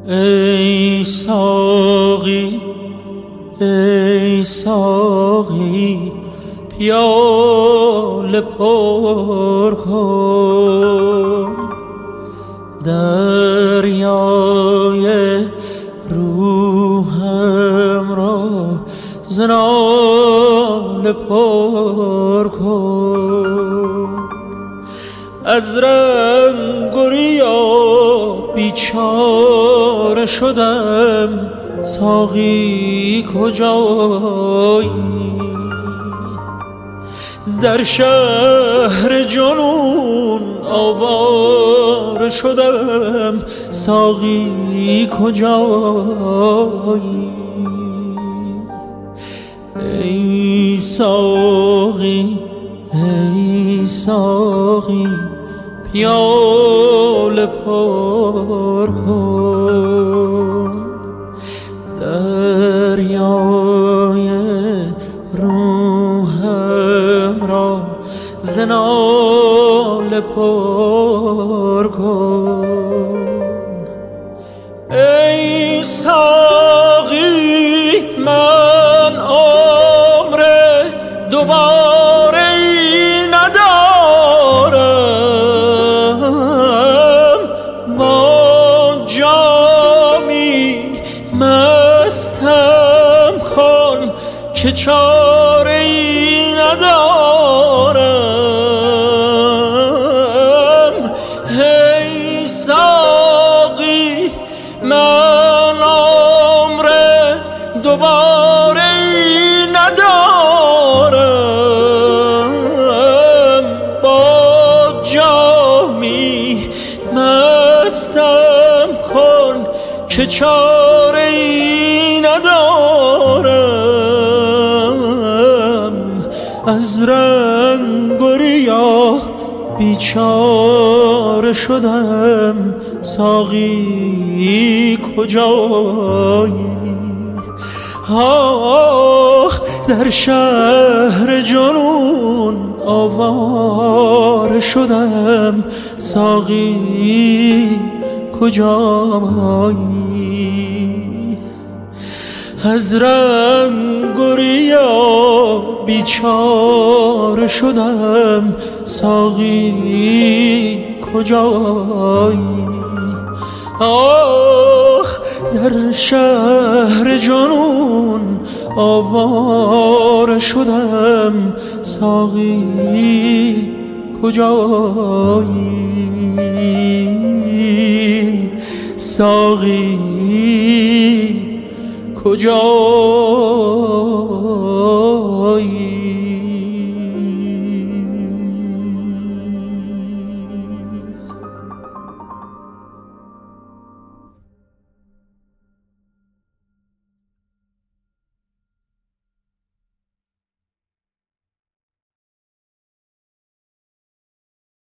ای ساقی ای ساقی پیاله پر کن، دریای روحم را ز ناله پر کن. از رنگ و ریا بیچاره شدم، ساقی کجایی؟ در شهر جنون آواره شدم، ساقی کجایی؟ ای ساقی ای ساقی پیاله پر کن، دریای روحم را ز ناله پر کن. ای ساقی من عمر دوباره ندارم، با جامی مستم کن که چاره ای ندارم. ای ساقی من عمر دوباره ای ندارم، با جامی مستم کن که چاره ای ندارم. از رنگ و ریا بیچاره شدم، ساقی کجایی؟ آخ در شهر جنون آواره شدم، ساقی کجایی؟ از رنگ و ریا بیچاره شدم، ساقی کجایی؟ آخ در شهر جنون آواره شدم، ساقی کجایی؟ ساقی کجایی؟